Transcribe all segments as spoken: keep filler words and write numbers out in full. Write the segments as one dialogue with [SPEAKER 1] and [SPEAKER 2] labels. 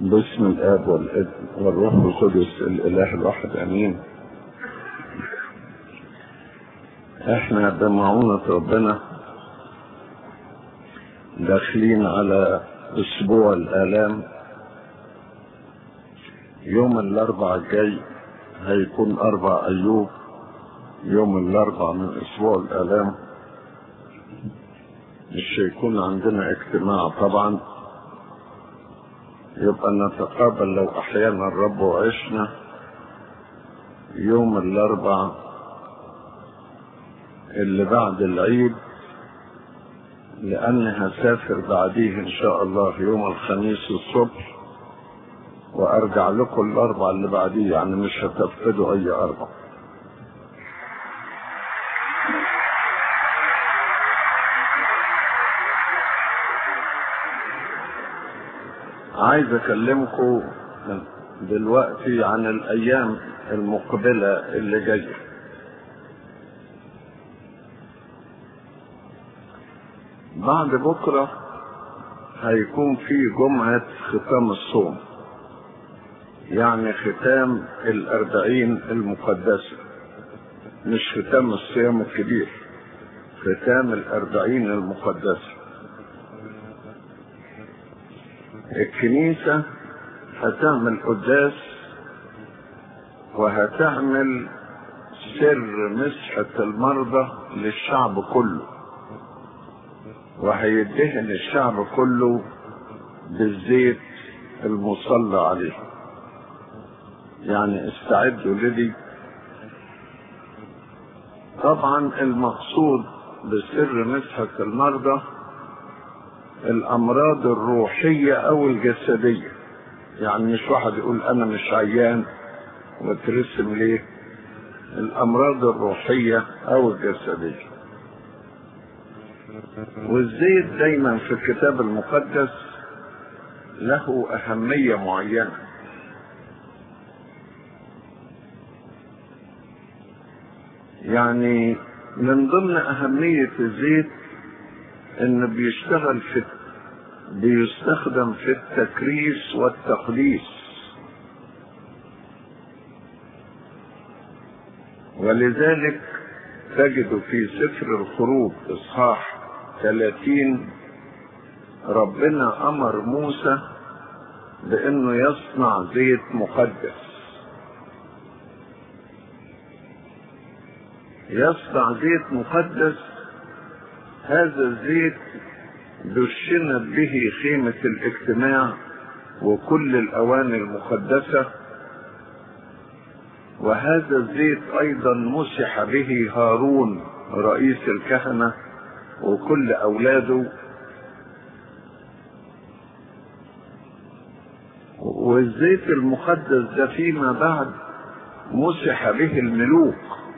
[SPEAKER 1] باسم الآب والابن والروح القدس الإله الواحد آمين. احنا بمعونة ربنا داخلين على اسبوع الآلام. يوم الاربع الجاي هيكون اربع ايوب، يوم الاربع من اسبوع الآلام. مش هيكون عندنا اجتماع طبعا، يبقى نتقابل لو احيانا الرب وعشنا يوم الاربع اللي بعد العيد، لاني هسافر بعديه ان شاء الله يوم الخميس الصبح وارجع لكم الاربع اللي بعديه، يعني مش هتفقدوا اي اربع. عايز اكلمكم دلوقتي عن الايام المقبلة اللي جاية. بعد بكرة هيكون في جمعة ختام الصوم، يعني ختام الاربعين المقدسة، مش ختام الصيام الكبير، ختام الاربعين المقدسة. الكنيسة هتعمل قداس وهتعمل سر مسحة المرضى للشعب كله، وهيدهن الشعب كله بالزيت المصلى عليه. يعني استعدوا لدي. طبعا المقصود بسر مسحة المرضى الامراض الروحية او الجسدية، يعني مش واحد يقول انا مش عيان وترسم ليه، الامراض الروحية او الجسدية. والزيت دايما في الكتاب المقدس له اهمية معينة. يعني من ضمن اهمية الزيت انه بيشتغل في بيستخدم في التكريس والتقديس، ولذلك تجد في سفر الخروج اصحاح ثلاثين ربنا امر موسى بانه يصنع زيت مقدس. يصنع زيت مقدس. هذا الزيت دشنت به خيمة الاجتماع وكل الأواني المقدسة، وهذا الزيت أيضا مسح به هارون رئيس الكهنة وكل أولاده، والزيت المقدس ده فيما بعد مسح به الملوك.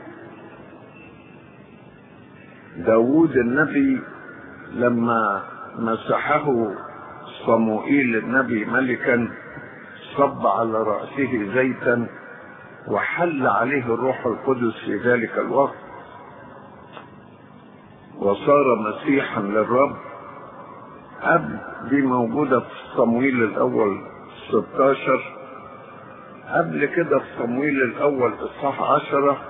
[SPEAKER 1] داود النبي لما مسحه صموئيل النبي ملكا صب على رأسه زيتا وحل عليه الروح القدس في ذلك الوقت وصار مسيحا للرب. قبل دي موجودة في صموئيل الأول ستاشر، قبل كده في صموئيل الأول إصحاح عشرة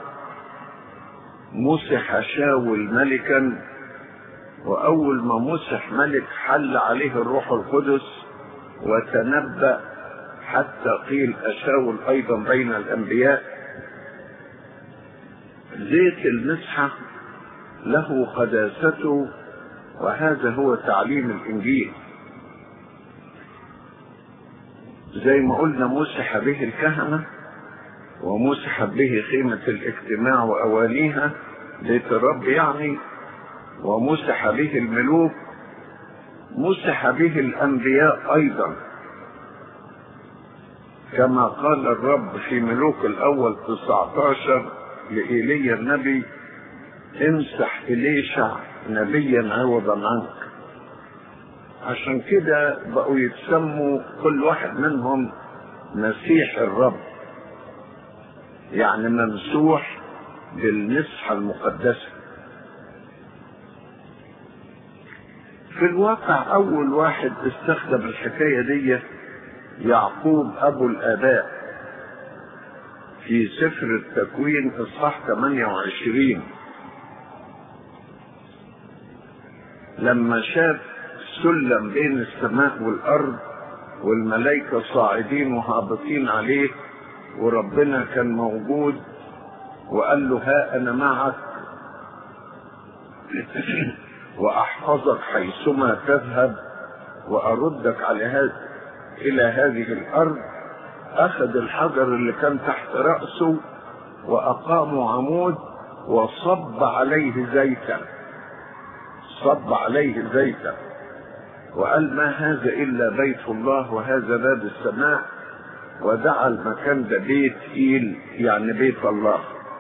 [SPEAKER 1] مسح شاول ملكا، وأول ما مسح ملك حل عليه الروح القدس وتنبأ، حتى قيل أشاول أيضا بين الأنبياء. زيت المسحة له قداسته، وهذا هو تعليم الإنجيل. زي ما قلنا مسح به الكهنة ومسح به خيمة الاجتماع وأوانيها بيت الرب يعني، ومسح به الملوك، مسح به الأنبياء أيضا، كما قال الرب في ملوك الأول تسعة عشر لإيليا النبي: امسح إليشع نبيا عوضا عنك. عشان كده بقوا يتسموا كل واحد منهم مسيح الرب، يعني ممسوح بالمسحة المقدسة. في الواقع اول واحد استخدم الحكاية دي يعقوب أبو الآباء في سفر التكوين إصحاح ثمانية وعشرين لما شاف سلم بين السماء والأرض والملائكة صاعدين وهابطين عليه، وربنا كان موجود وقال له ها أنا معك وأحفظك حيثما تذهب وأردك على هذا إلى هذه الأرض. أخذ الحجر اللي كان تحت رأسه وأقاموا عمود وصب عليه زيتا، صب عليه زيتا وقال ما هذا إلا بيت الله وهذا باب السماء، ودعا المكان ده بيت إيل يعني بيت الله.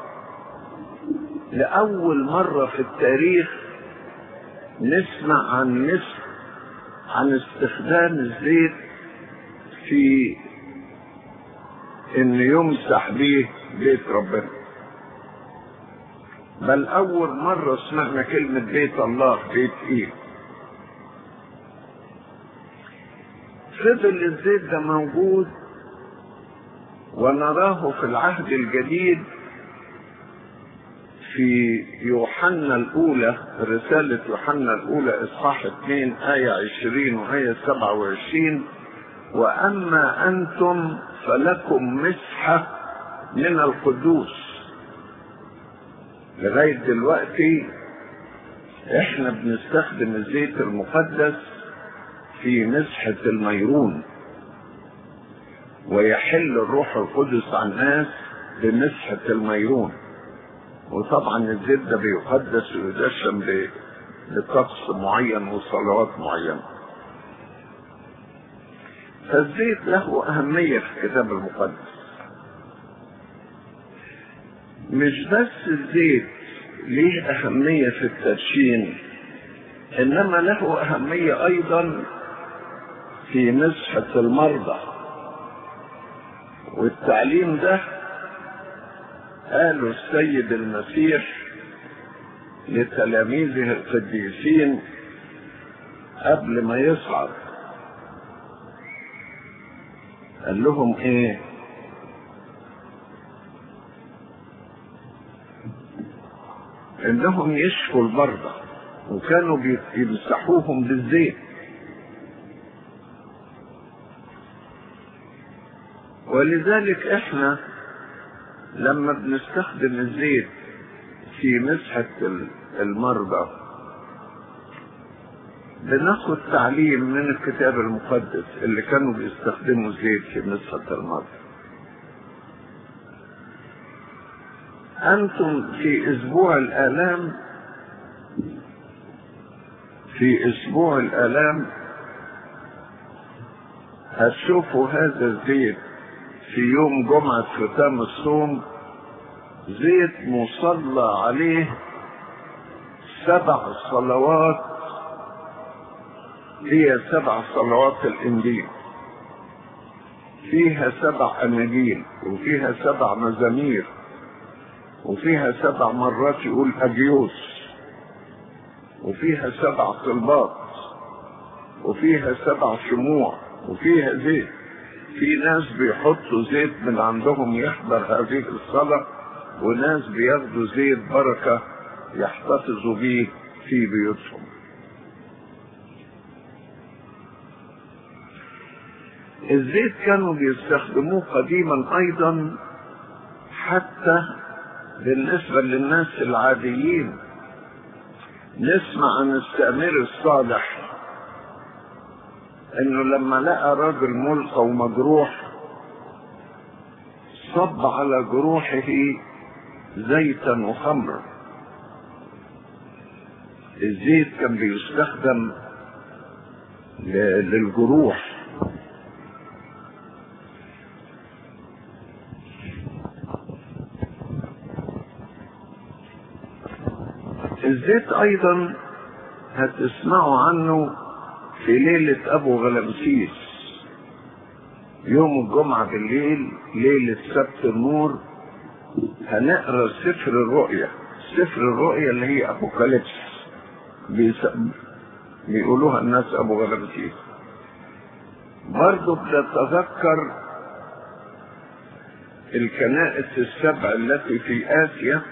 [SPEAKER 1] لأول مرة في التاريخ نسمع عن نسب عن استخدام الزيت في ان يمسح به بيت ربنا، بل اول مرة سمعنا كلمة بيت الله بيت ايه. فضل الزيت ده موجود ونراه في العهد الجديد في يوحنا الأولى، رسالة يوحنا الأولى إصحاح اثنين آية عشرين وآية سبعة وعشرين: وأما أنتم فلكم مسحة من القدوس. لغاية دلوقتي احنا بنستخدم الزيت المقدس في مسحة الميرون، ويحل الروح القدس على الناس بمسحة الميرون. وطبعا الزيت ده بيقدس ويدشن بطقس معين وصلوات معينة. فالزيت له أهمية في الكتاب المقدس. مش بس الزيت ليه أهمية في التدشين، إنما له أهمية أيضا في مسحة المرضى. والتعليم ده قاله السيد المسيح لتلاميذه القديسين قبل ما يصعد. قال لهم ايه؟ انهم يشفوا المرضى، وكانوا بيمسحوهم بالزيت. ولذلك احنا لما بنستخدم الزيت في مسحة المرضى بناخد تعليم من الكتاب المقدس اللي كانوا بيستخدموا الزيت في مسحة المرضى. أنتم في أسبوع الآلام في أسبوع الآلام هتشوفوا هذا الزيت في يوم جمعة ختام الصوم، زيت مصلى عليه سبع صلوات، هي سبع صلوات الإنجيل، فيها سبع أناجيل وفيها سبع مزامير وفيها سبع مرات يقول أجيوس، وفيها سبع طلبات وفيها سبع شموع وفيها زيت. في ناس بيحطوا زيت من عندهم يحضر هذه الصلاة، وناس بياخدوا زيت بركة يحتفظوا به في بيوتهم. الزيت كانوا بيستخدموه قديما أيضا حتى بالنسبة للناس العاديين. نسمع عن السامر الصالح انه لما لقى راجل ملقى ومجروح صب على جروحه زيتا وخمرا. الزيت كان بيستخدم للجروح. الزيت ايضا هتسمعوا عنه في ليلة ابو غلمسيس، يوم الجمعة بالليل، ليلة سبت النور، هنقرأ سفر الرؤيا. سفر الرؤيا اللي هي ابوكاليبس بيقولوها الناس ابو غلمسيس. برضو بنتذكر الكنائس السبع التي في آسيا،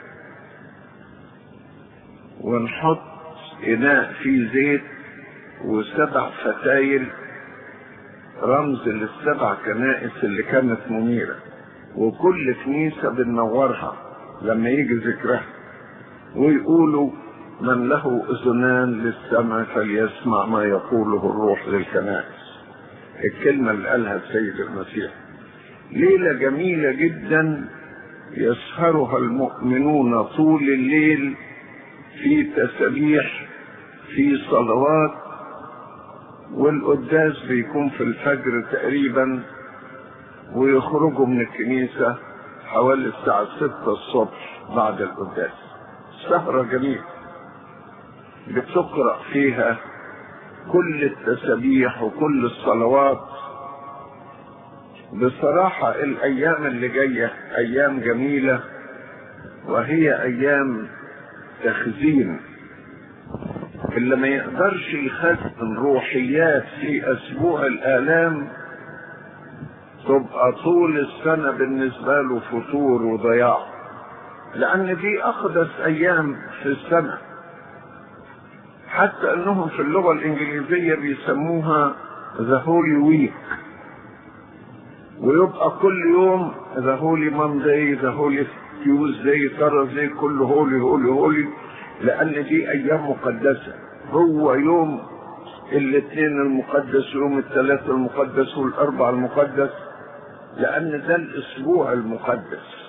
[SPEAKER 1] ونحط إناء فيه زيت وسبع فتايل رمز للسبع كنائس اللي كانت منيرة، وكل كنيسة بننورها لما يجي ذكرها، ويقولوا من له أذنان للسمع فليسمع ما يقوله الروح للكنائس. الكلمة اللي قالها السيد المسيح. ليلة جميلة جدا يسهرها المؤمنون طول الليل في تسبيح، في صلوات، والقداس بيكون في الفجر تقريبا، ويخرجوا من الكنيسة حوالي الساعة ستة الصبح بعد القداس. سهرة جميلة بتقرأ فيها كل التسبيح وكل الصلوات. بصراحة الأيام اللي جاية أيام جميلة، وهي أيام تخزين. اللي ما يقدرش يخزن روحيات في أسبوع الآلام تبقى طول السنة بالنسبة له فتور وضياع، لأن دي أقدس أيام في السنة. حتى أنهم في اللغة الإنجليزية بيسموها The Holy Week، ويبقى كل يوم The Holy Monday، The Holy Tuesday، Thursday، كله هولي هولي هولي، لأن دي أيام مقدسة. هو يوم الاثنين المقدس، يوم الثلاث المقدس، والأربع المقدس، لأن ده الأسبوع المقدس.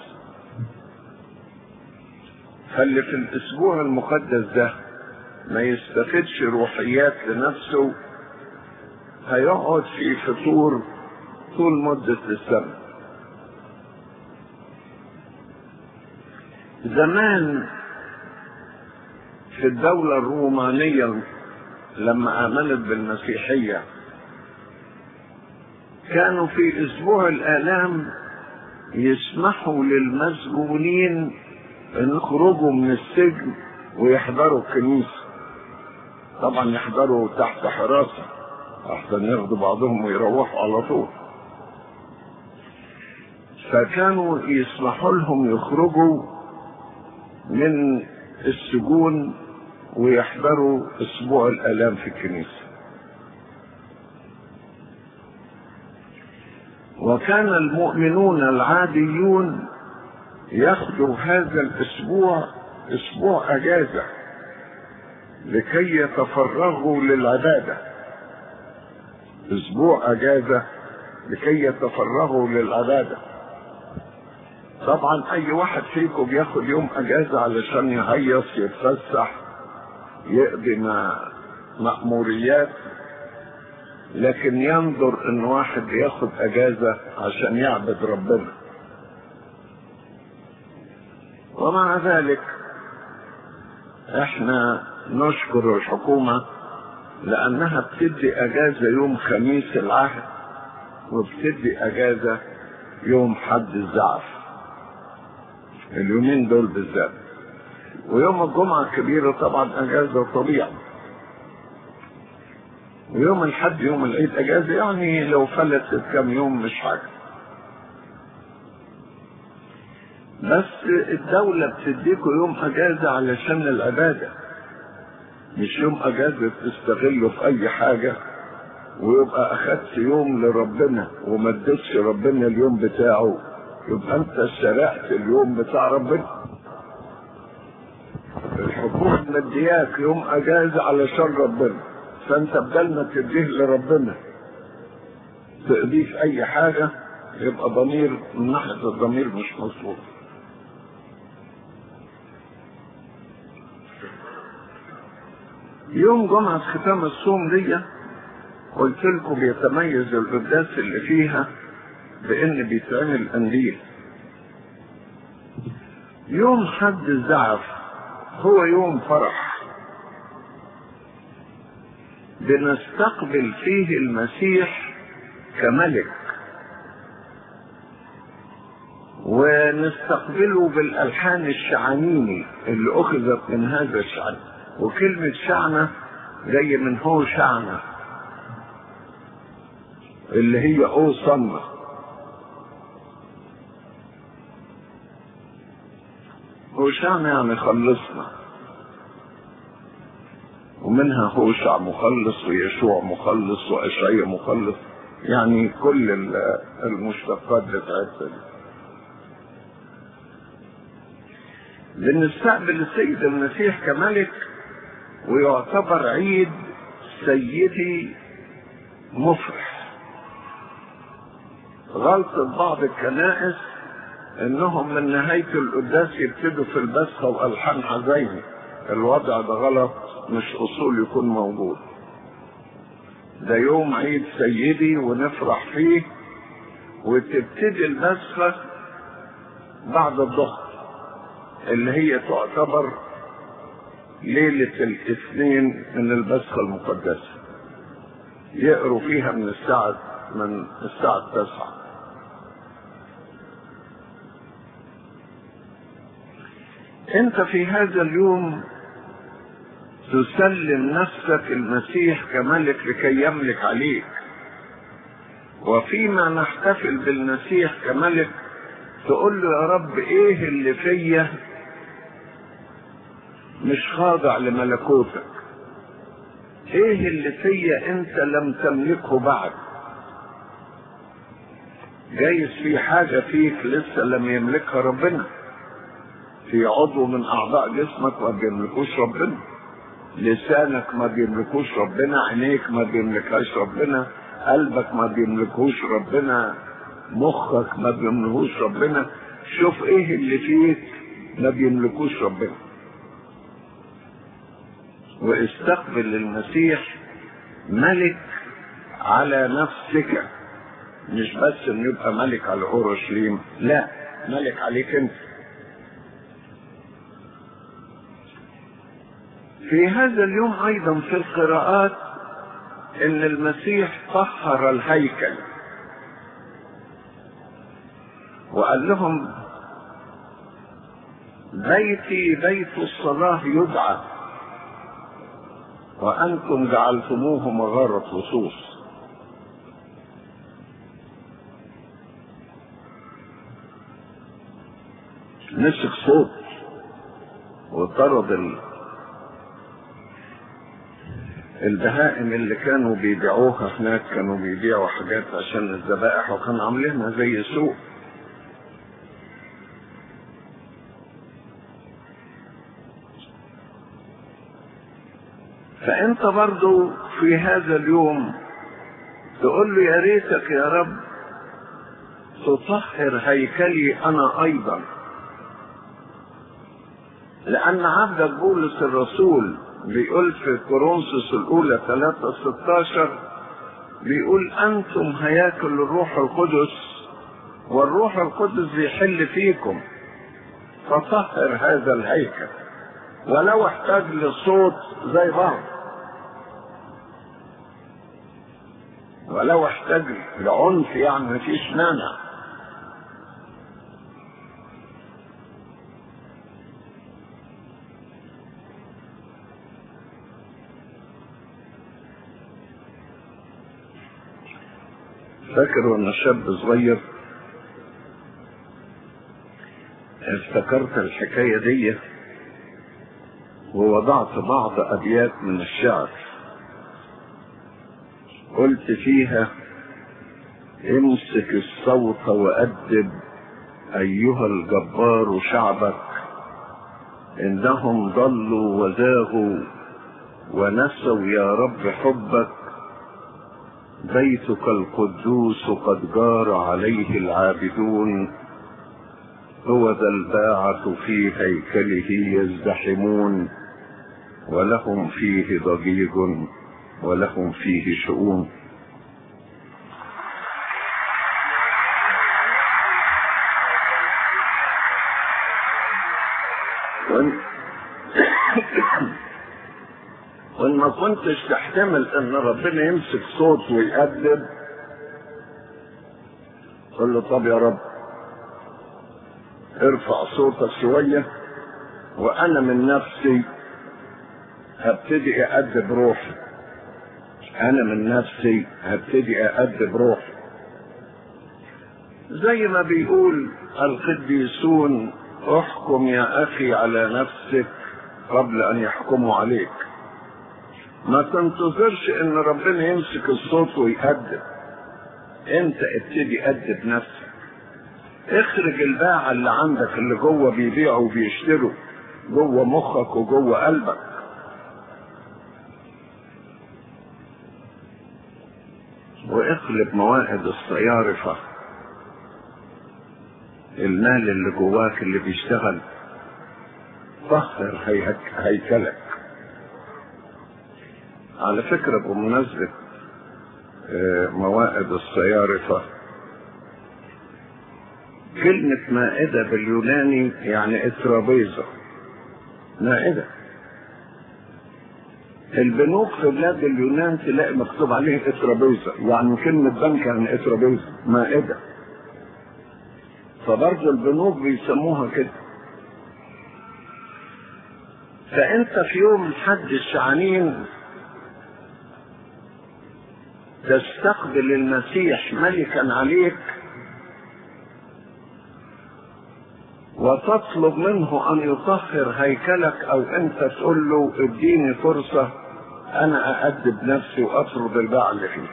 [SPEAKER 1] فاللي في الأسبوع المقدس ده ما يستفدش روحيات لنفسه هيقعد في فطور طول مدة السنة. زمان في الدولة الرومانية لما آمنت بالمسيحية كانوا في أسبوع الآلام يسمحوا للمسجونين أن يخرجوا من السجن ويحضروا الكنيسة. طبعا يحضروا تحت حراسة أحسن ياخدوا بعضهم ويروحوا على طول. فكانوا يسمحوا لهم يخرجوا من السجون ويحضروا أسبوع الآلام في الكنيسة. وكان المؤمنون العاديون ياخذوا هذا الأسبوع أسبوع أجازة لكي يتفرغوا للعبادة. أسبوع أجازة لكي يتفرغوا للعبادة. طبعا أي واحد فيكم بياخد يوم أجازة علشان يهيص، يتفسح، يقضي مأموريات، لكن ينظر إن واحد ياخد أجازة عشان يعبد ربنا. ومع ذلك احنا نشكر الحكومة لأنها بتدي أجازة يوم خميس العهد، وبتدي أجازة يوم حد الزعف، اليومين دول بالذات. ويوم الجمعة الكبيرة طبعا أجازة طبيعي، ويوم الحد يوم العيد أجازة، يعني لو فلتت كم يوم مش حاجة. بس الدولة بتديكوا يوم أجازة علشان العبادة، مش يوم أجازة تستغله في أي حاجة ويبقى أخدت يوم لربنا وما اديتش ربنا اليوم بتاعه، يبقى أنت سرقت اليوم بتاع ربنا. الحكومة مدياك يوم أجازة علشان ربنا، فأنت بدل ما تديه لربنا تقضيه في أي حاجة، يبقى ضمير من ناحية الضمير مش مظبوط. يوم جمعة ختام الصوم دي قلت لكم بيتميز القداس اللي فيها بان بيتعمل قنديل. يوم حد الزعف هو يوم فرح بنستقبل فيه المسيح كملك، ونستقبله بالألحان الشعنيني اللي أخذت من هذا الشعن. وكلمة شعنة جاية من هو شعنة، اللي هي أوصلنا. هوشعنا يعني خلصنا، ومنها هوشع مخلص ويشوع مخلص وأشعياء مخلص، يعني كل المشتقات بتاعتها دي. بنستقبل السيد المسيح كملك، ويعتبر عيد سيدي مفرح. غلطة بعض الكنائس انهم من نهاية القداس يبتدوا في البسخة والحان حزين. الوضع ده غلط، مش اصول يكون موجود. ده يوم عيد سيدي ونفرح فيه، وتبتدي البسخة بعد الظهر اللي هي تعتبر ليلة الاثنين من البسخة المقدسة. يقروا فيها من الساعة من الساعة التاسعة. انت في هذا اليوم تسلم نفسك المسيح كملك لكي يملك عليك. وفيما نحتفل بالمسيح كملك تقول له يا رب ايه اللي فيا مش خاضع لملكوتك؟ ايه اللي فيا انت لم تملكه بعد؟ جايز في حاجة فيك لسه لم يملكها ربنا. في عضو من اعضاء جسمك ما بيملكوش ربنا، لسانك ما بيملكوش ربنا، عينيك ما بيملكهاش ربنا، قلبك ما بيملكوش ربنا، مخك ما بيملكوش ربنا. شوف ايه اللي فيك ما بيملكوش ربنا، واستقبل المسيح ملك على نفسك. مش بس انه يبقى ملك على اورشليم، لا، ملك عليك انت. في هذا اليوم ايضا في القراءات ان المسيح طهر الهيكل، وقال لهم بيتي بيت الصلاة يدعى وانتم جعلتموه مغارة لصوص. مسك صوت وطرد ال... البهائم اللي كانوا بيبيعوها هناك. كانوا بيبيعوا حاجات عشان الذبائح وكانوا عاملينها زي سوق. فانت برضو في هذا اليوم تقول له يا ريتك يا رب تطهر هيكلي انا ايضا، لان عبدك بولس الرسول بيقول في كورنثوس الاولى ثلاثة ستاشر بيقول انتم هياكل الروح القدس والروح القدس بيحل فيكم، فطهر هذا الهيكل ولو احتاج لصوت زي بعض، ولو احتاج لعنف يعني مفيش مانع. فاكر وانا شاب صغير افتكرت الحكاية دي ووضعت بعض ابيات من الشعر قلت فيها امسك الصوت وأدب ايها الجبار شعبك، انهم ضلوا وزاغوا ونسوا يا رب حبك، بيتك القدوس قد جار عليه العابدون، هو ذا الباعة في هيكله يزدحمون، ولهم فيه ضجيج ولهم فيه شؤون. وان, وإن ما كنتش تحتمل ان ربنا يمسك صوت ويأدب، قل له طب يا رب ارفع صوتك شوية وانا من نفسي هبتدي أأدب روحي، انا من نفسي هبتدي أأدب روحي. زي ما بيقول القديسون: احكم يا اخي على نفسك قبل ان يحكموا عليك. ما تنتظرش ان ربنا يمسك الصوت ويأدب، انت ابتدي أدب نفسك. اخرج الباعة اللي عندك اللي جوه بيبيعوا وبيشتروا جوه مخك وجوه قلبك. واقلب موائد الصيارفة، المال اللي جواك اللي بيشتغل، طهر هيكلك. على فكرة بمناسبة موائد الصيارفة، كلمة مائدة باليوناني يعني اترابيزة، مائدة. البنوك في بلاد اليونان تلاقي مكتوب عليه اترابيزة، يعني كلمة بنك يعني اترابيزة، مائدة. فبرضه البنوك بيسموها كده. فانت في يوم حد الشعانين تستقبل المسيح ملكا عليك وتطلب منه ان يطهر هيكلك، او انت تقول له اديني فرصة انا اأدب نفسي واطرد الباع اللي فيه.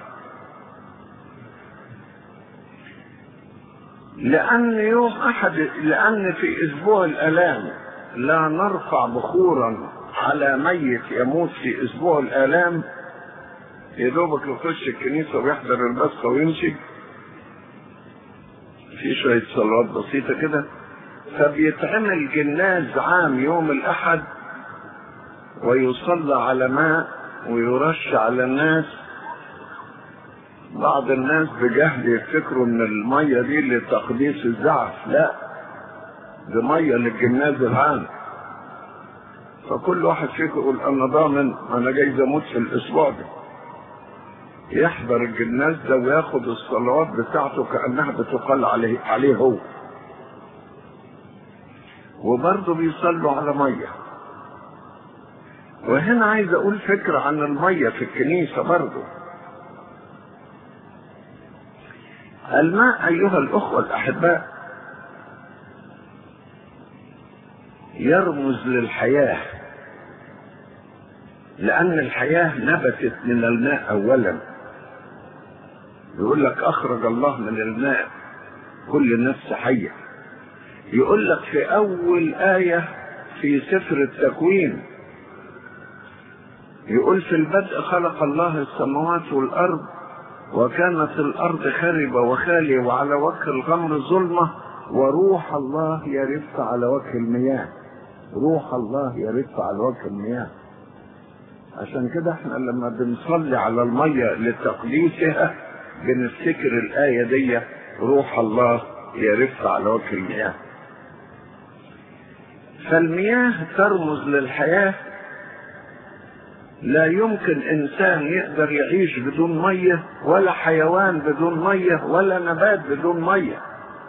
[SPEAKER 1] لان يوم احد لان في اسبوع الالام لا نرفع بخورا على ميت يموت في اسبوع الالام، يا دوبك يخش الكنيسة ويحضر البصخة ويمشي في شوية صلوات بسيطة كده. فبيتعمل جناز عام يوم الأحد ويصلى على ماء ويرش على الناس. بعض الناس بجهل يفتكروا ان المية دي لتقديس الزعف، لا، دي مية للجناز العام. فكل واحد فيكم يقول انا ضامن انا جاي اموت في الاسبوع ده، يحضر الجناز ده وياخد الصلوات بتاعته كأنها بتقال عليه, عليه هو. وبرضه بيصلوا على مية. وهنا عايز اقول فكرة عن المية في الكنيسة برضه. الماء ايها الاخوة الاحباء يرمز للحياة، لان الحياة نبتت من الماء اولا. يقول لك اخرج الله من الماء كل نفس حية. يقول لك في اول آية في سفر التكوين، يقول في البدء خلق الله السماوات والارض وكانت الارض خربة وخالية وعلى وجه الغمر ظلمة وروح الله يرف على وجه المياه. روح الله يرف على وجه المياه. عشان كده احنا لما بنصلي على المية لتقديسها بنفتكر الآية دي، روح الله يرف على وجه المياه. فالمياه ترمز للحياة. لا يمكن انسان يقدر يعيش بدون مية، ولا حيوان بدون مية، ولا نبات بدون مية.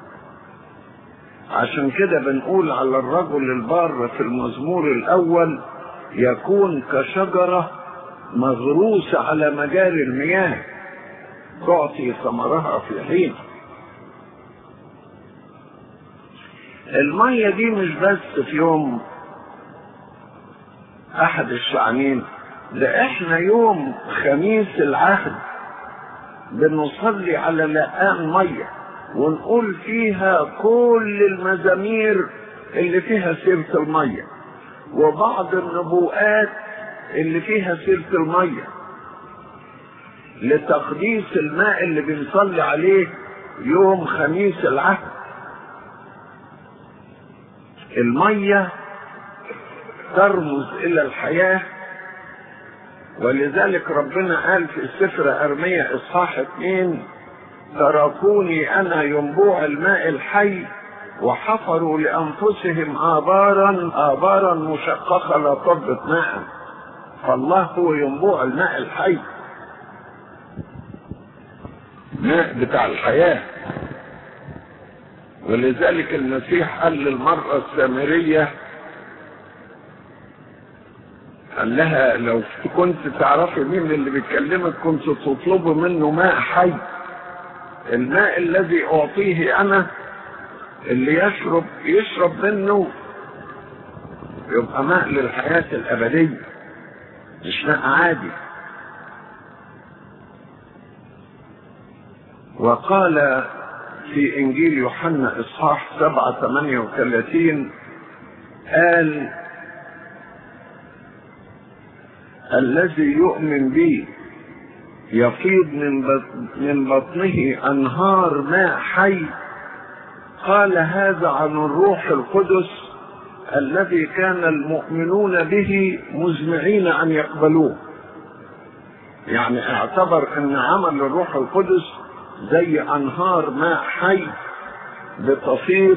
[SPEAKER 1] عشان كده بنقول على الرجل البار في المزمور الاول يكون كشجرة مغروسة على مجاري المياه تعطي ثمرها في حين. المية دي مش بس في يوم احد الشعانين، ده احنا يوم خميس العهد بنصلي على لقان مية ونقول فيها كل المزامير اللي فيها سيرة المية وبعض النبوءات اللي فيها سيرة المية لتقديس الماء اللي بنصلي عليه يوم خميس العهد. المية ترمز الى الحياة، ولذلك ربنا قال في سفر ارميا اصحاح اتنين: تركوني انا ينبوع الماء الحي وحفروا لانفسهم ابارا ابارا مشققة لا تضبط ماء. فالله هو ينبوع الماء الحي، ماء بتاع الحياة. ولذلك المسيح قال للمرأة السامرية، قال لها لو كنت تعرفي مين اللي بيكلمك كنت تطلبي منه ماء حي. الماء الذي أعطيه أنا اللي يشرب يشرب منه يبقى ماء للحياة الأبدية، مش ماء عادي. وقال في إنجيل يوحنا إصحاح سبعة ثمانية وثلاثين قال: الذي يؤمن بي يفيض من بطنه أنهار ماء حي. قال هذا عن الروح القدس الذي كان المؤمنون به مزمعين أن يقبلوه. يعني اعتبر أن عمل الروح القدس زي أنهار ماء حي بتفيض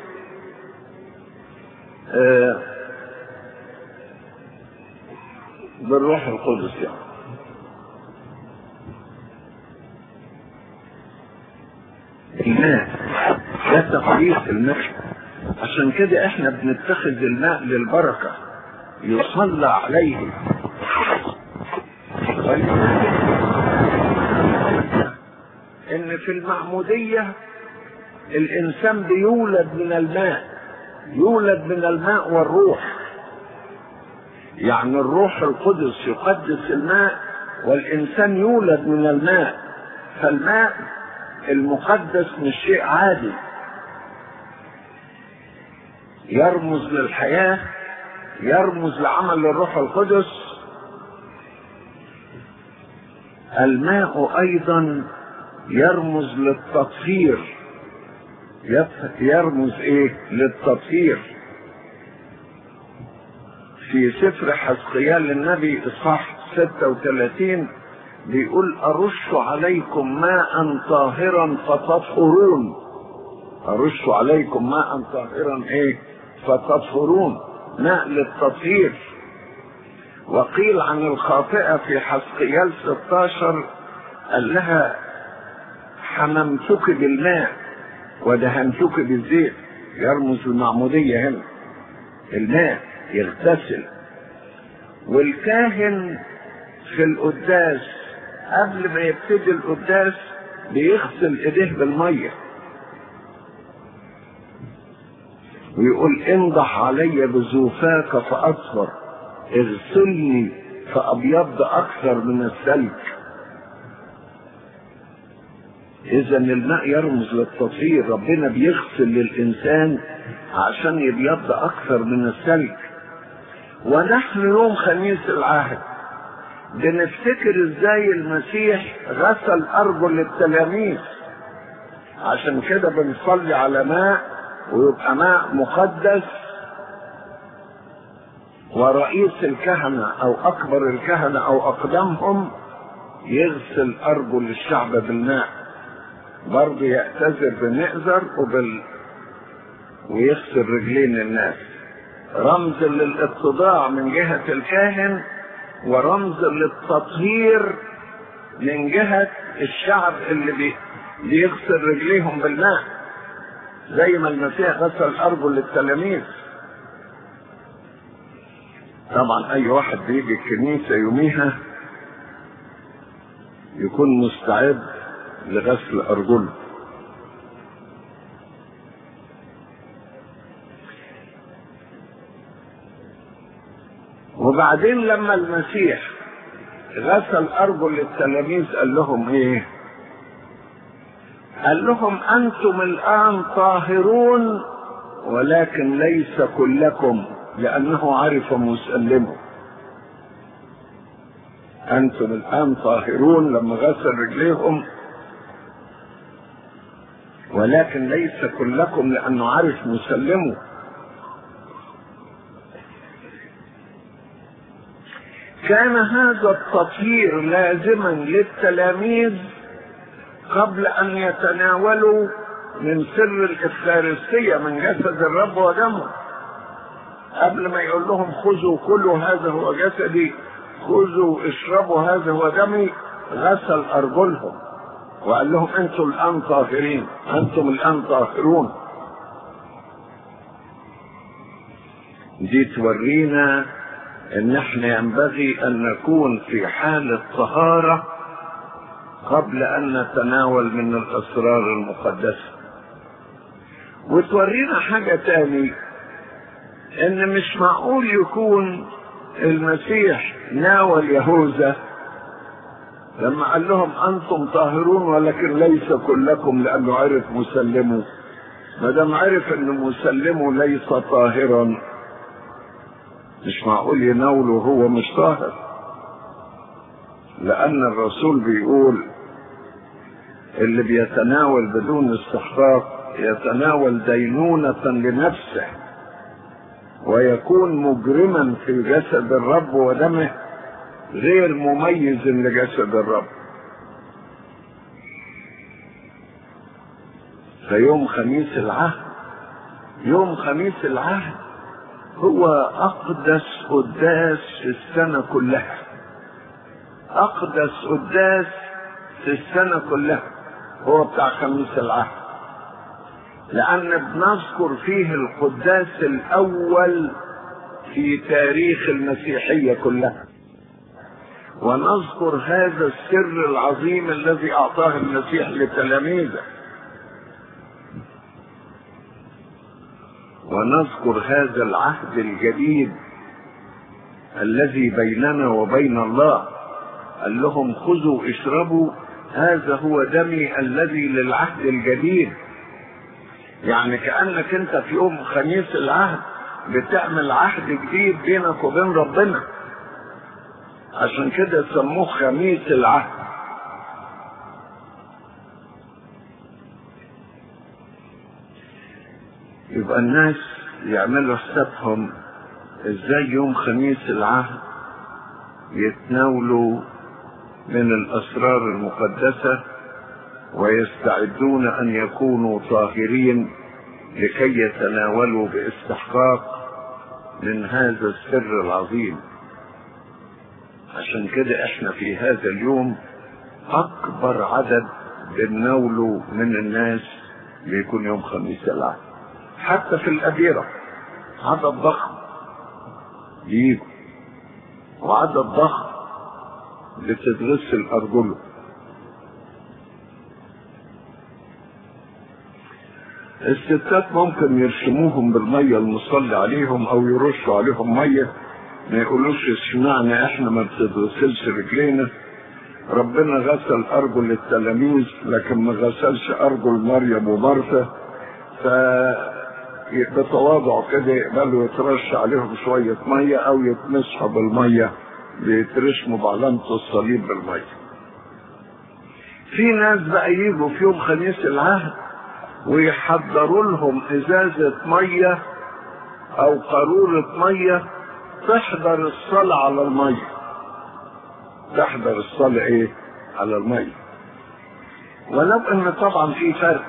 [SPEAKER 1] آه بالروح القدس. يعني الماء ده تقديس الماء، عشان كده احنا بنتخذ الماء للبركة يصلى عليه. ان في المعمودية الانسان بيولد من الماء، يولد من الماء والروح. يعني الروح القدس يقدس الماء والانسان يولد من الماء. فالماء المقدس مش شيء عادي، يرمز للحياة، يرمز لعمل الروح القدس. الماء ايضا يرمز للتطهير، يرمز ايه؟ للتطهير. في سفر حزقيال النبي اصحاح ستة وثلاثين بيقول: أرش عليكم ماء طاهرا فتطهرون. أرش عليكم ماء طاهرا ايه؟ فتطهرون، ماء للتطهير. وقيل عن الخاطئة في حزقيال ستة عشر قال لها: حممتك بالماء ودهنتك بالزيت. يرمز المعمودية هنا، الماء يغتسل. والكاهن في القداس قبل ما يبتدي القداس بيغسل ايديه بالميه ويقول: انضح علي بزوفاك فاصفر، اغسلني فابيض اكثر من الثلج. اذا الماء يرمز للتطهير، ربنا بيغسل للانسان عشان يبيض اكثر من الثلج. ونحن يوم خميس العهد بنفتكر ازاي المسيح غسل ارجل التلاميذ، عشان كده بنصلي على ماء ويبقى ماء مقدس. ورئيس الكهنة او اكبر الكهنة او اقدمهم يغسل ارجل الشعب بالماء، برضه يعتذر بمئزر وبال ويغسل رجلين الناس، رمز للاتضاع من جهة الكاهن ورمز للتطهير من جهة الشعب اللي بي... بيغسل رجليهم بالماء زي ما المسيح غسل أرجل للتلاميذ. طبعا اي واحد بيجي الكنيسة يوميها يكون مستعد لغسل أرجله. وبعدين لما المسيح غسل أرجل التلاميذ قال لهم ايه؟ قال لهم: انتم الان طاهرون ولكن ليس كلكم، لانه عرف مسلمه. انتم الان طاهرون لما غسل رجليهم، ولكن ليس كلكم لانه عرف مسلمه. كان هذا التطهير لازما للتلاميذ قبل ان يتناولوا من سر الإفخارستية من جسد الرب ودمه. قبل ما يقول لهم: خذوا كلوا هذا هو جسدي، خذوا اشربوا هذا هو دمي، غسل أرجلهم وقال لهم: انتم الآن طاهرين، انتم الآن طاهرون. دي تورينا ان احنا ينبغي ان نكون في حالة طهارة قبل أن نتناول من الأسرار المقدسة. وتورينا حاجة تاني، إن مش معقول يكون المسيح ناول يهوذا لما قال لهم أنتم طاهرون ولكن ليس كلكم، لأنه عرف مسلمه. ما دام عرف إن مسلمه ليس طاهرا، مش معقول يناوله هو مش طاهر، لأن الرسول بيقول اللي بيتناول بدون استحقاق يتناول دينونة لنفسه ويكون مجرما في جسد الرب ودمه غير مميز لجسد الرب. فيوم خميس العهد، يوم خميس العهد هو أقدس قداس في السنة كلها، أقدس قداس في السنة كلها هو بتاع خميس العهد، لأن بنذكر فيه القداس الأول في تاريخ المسيحية كلها، ونذكر هذا السر العظيم الذي أعطاه المسيح لتلاميذه، ونذكر هذا العهد الجديد الذي بيننا وبين الله. قال لهم خذوا اشربوا، هذا هو دمي الذي للعهد الجديد. يعني كأنك انت في يوم خميس العهد بتعمل عهد جديد بينك وبين ربنا، عشان كده سموه خميس العهد. يبقى الناس يعملوا حسابهم ازاي يوم خميس العهد يتناولوا من الأسرار المقدسة ويستعدون أن يكونوا طاهرين لكي يتناولوا باستحقاق من هذا السر العظيم. عشان كده احنا في هذا اليوم أكبر عدد بنناوله من الناس بيكون يوم خميس العهد، حتى في الأديرة عدد ضخم يجوا، وعدد ضخم بتتغسل أرجله. الستات ممكن يرشموهم بالمية المصلي عليهم أو يرشوا عليهم مية، ما يقولوش اشمعنى احنا ما بتتغسلش رجلينا. ربنا غسل أرجل التلاميذ لكن ما غسلش أرجل مريم ومرثا، فبتواضع كده يقبلوا يترش عليهم شوية مية أو يتمسحوا بالمية، بيترشموا بعلامة الصليب بالمية. في ناس بقى يجوا في يوم خميس العهد ويحضروا لهم ازازة مية او قارورة مية تحضر الصلاة على المية، تحضر الصلاة ايه على المية، ولو ان طبعا في فرق.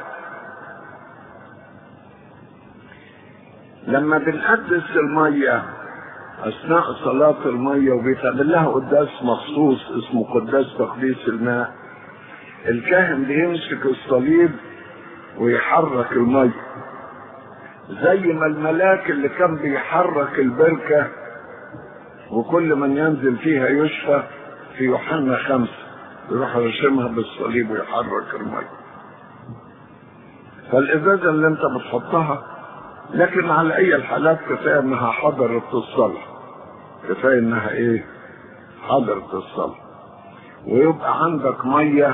[SPEAKER 1] لما بنقدس المية اثناء صلاة المية وبيتعمل لها قداس مخصوص اسمه قداس تقديس الماء، الكاهن بيمسك الصليب ويحرك المية زي ما الملاك اللي كان بيحرك البركة وكل من ينزل فيها يشفى في يوحنا خمسة، يروح رشمها بالصليب ويحرك المية. فالإزازة اللي انت بتحطها، لكن على اي الحالات كفاية انها حضرت الصلاة، كفاية انها ايه حضرت الصلاة، ويبقى عندك مية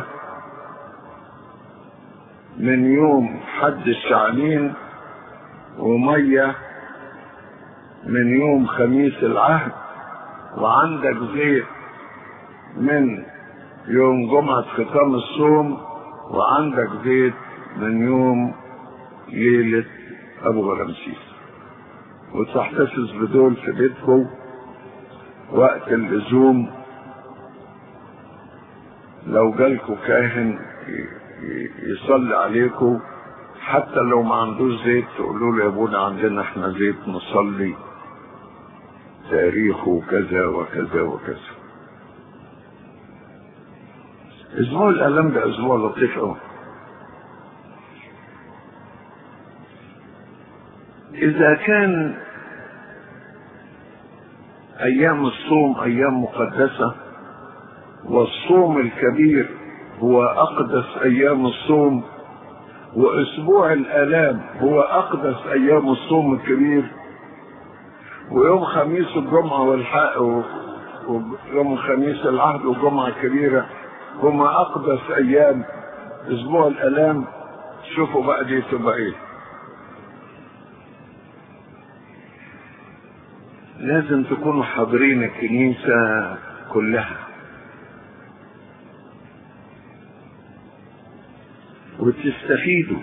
[SPEAKER 1] من يوم حد الشعانين ومية من يوم خميس العهد، وعندك زيت من يوم جمعة ختام الصوم، وعندك زيت من يوم ليلة ابو غرمسيس، وتحتفظ بدول في بيتكم وقت اللزوم. لو جالكوا كاهن يصلي عليكم حتى لو ما عندوش زيت تقولوا له يا ابونا عندنا احنا زيت نصلي تاريخه كذا وكذا وكذا. اسبوع الالم ده اسبوع لطيف قوي. اذا كان ايام الصوم ايام مقدسة، والصوم الكبير هو أقدس أيام الصوم، وأسبوع الآلام هو أقدس أيام الصوم الكبير، ويوم خميس الجمعة والحق ويوم خميس العهد والجمعة الكبيرة هما أقدس أيام أسبوع الآلام. شوفوا بقى دي تبقى إيه. لازم تكونوا حاضرين الكنيسة كلها وتستفيدوا.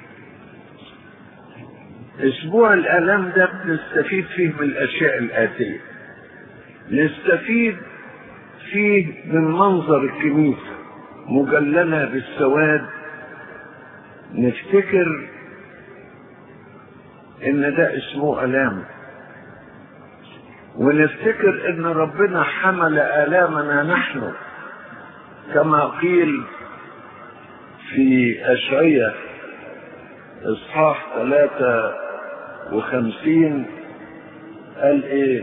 [SPEAKER 1] اسبوع الالام ده بنستفيد فيه من الاشياء الاتيه. نستفيد فيه من منظر الكنيسه مجلله بالسواد، نفتكر ان ده اسبوع الام، ونفتكر ان ربنا حمل الامنا نحن، كما قيل في اشعياء اصحاح ثلاثة وخمسين. قال ايه؟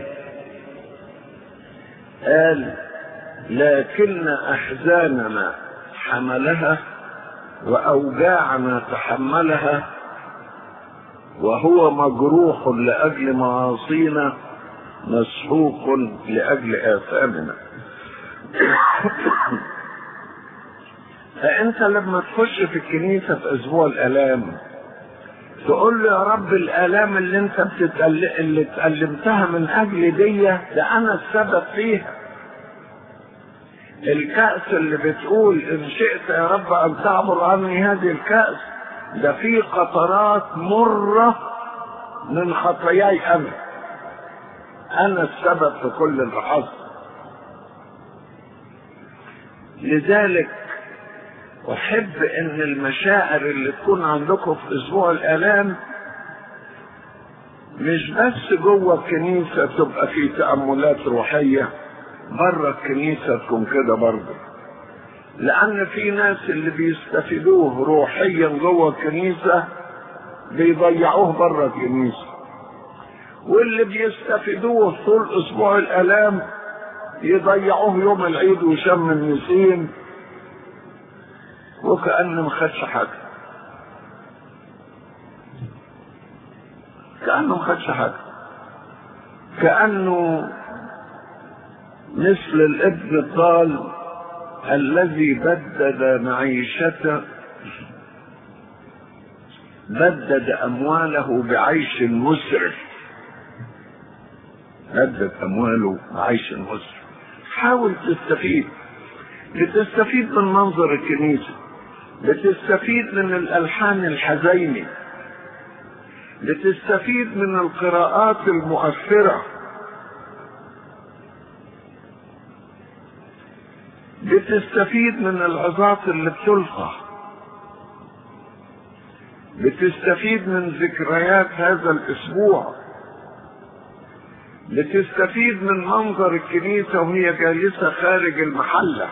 [SPEAKER 1] قال لكن احزاننا حملها واوجاعنا تحملها، وهو مجروح لاجل معاصينا مسحوق لاجل اثامنا. فانت لما تخش في الكنيسة في اسبوع الالام تقول له يا رب الالام اللي انت بتتأل... اللي اتألمتها من اجل دي ده انا السبب فيها. الكأس اللي بتقول ان شئت يا رب ان تعبر عني هذه الكأس، ده في قطرات مرة من خطاياي انا انا السبب في كل اللي حصل. لذلك أحب أن المشاعر اللي تكون عندكم في أسبوع الآلام مش بس جوه الكنيسة تبقى في تأملات روحية، بره الكنيسة تكون كده برضه، لأن في ناس اللي بيستفيدوه روحيا جوه الكنيسة بيضيعوه بره الكنيسة، واللي بيستفيدوه طول أسبوع الآلام يضيعوه يوم العيد وشم النسيم وكأنه ما خدش حاجة، كأنه ما خدش حاجة، كأنه مثل الابن الضال الذي بدد معيشته، بدد أمواله بعيش مسرف، بدد أمواله بعيش مسرف. حاول تستفيد، بتستفيد من منظر الكنيسة، بتستفيد من الألحان الحزينة، بتستفيد من القراءات المؤثرة، بتستفيد من العظات اللي بتلقى، بتستفيد من ذكريات هذا الأسبوع، بتستفيد من منظر الكنيسة وهي جالسة خارج المحلة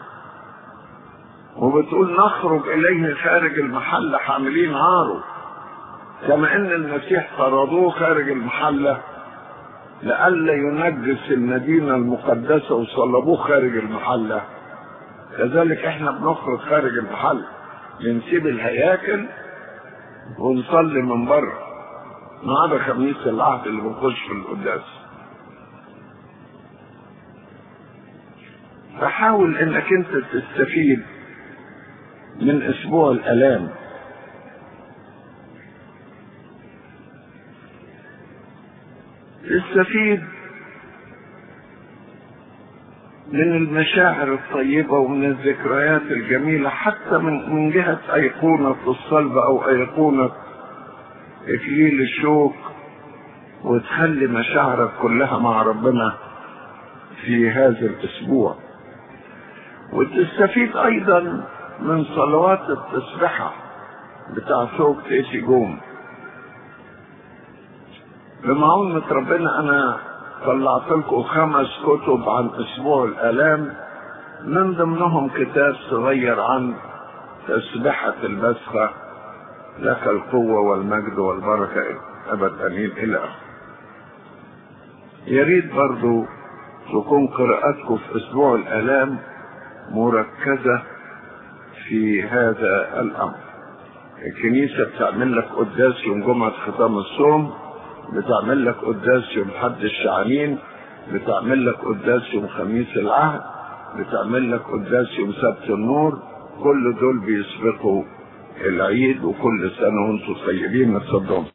[SPEAKER 1] وبتقول نخرج إليه خارج المحلة حاملين عاره، كما ان المسيح طردوه خارج المحلة لئلا ينجس المدينة المقدسة وصلبوه خارج المحلة، كذلك احنا بنخرج خارج المحلة، بنسيب الهياكل ونصلي من بره، ما عدا خميس العهد اللي بنخش في القداس. فحاول انك انت تستفيد من اسبوع الالام. تستفيد من المشاعر الطيبة ومن الذكريات الجميلة، حتى من من جهة أيقونة الصلب أو أيقونة إكليل الشوك، وتخلي مشاعرك كلها مع ربنا في هذا الأسبوع. وتستفيد أيضا من صلوات التسبحة بتاع سوق تيسي جوم. بمعونة ربنا أنا طلعت لكم خمس كتب عن أسبوع الآلام، من ضمنهم كتاب صغير عن تسبحة البسخة، لك القوة والمجد والبركة أبد أمين إلى آخره. يا ريت برضو تكون قراءتكم في أسبوع الآلام مركزة في هذا الامر. الكنيسة بتعمل لك قداس يوم جمعة ختام الصوم، بتعمل لك قداس يوم حد الشعانين، بتعمل لك قداس يوم خميس العهد، بتعمل لك قداس يوم سبت النور. كل دول بيسبقوا العيد، وكل سنة وانتم طيبين. اتفضلوا.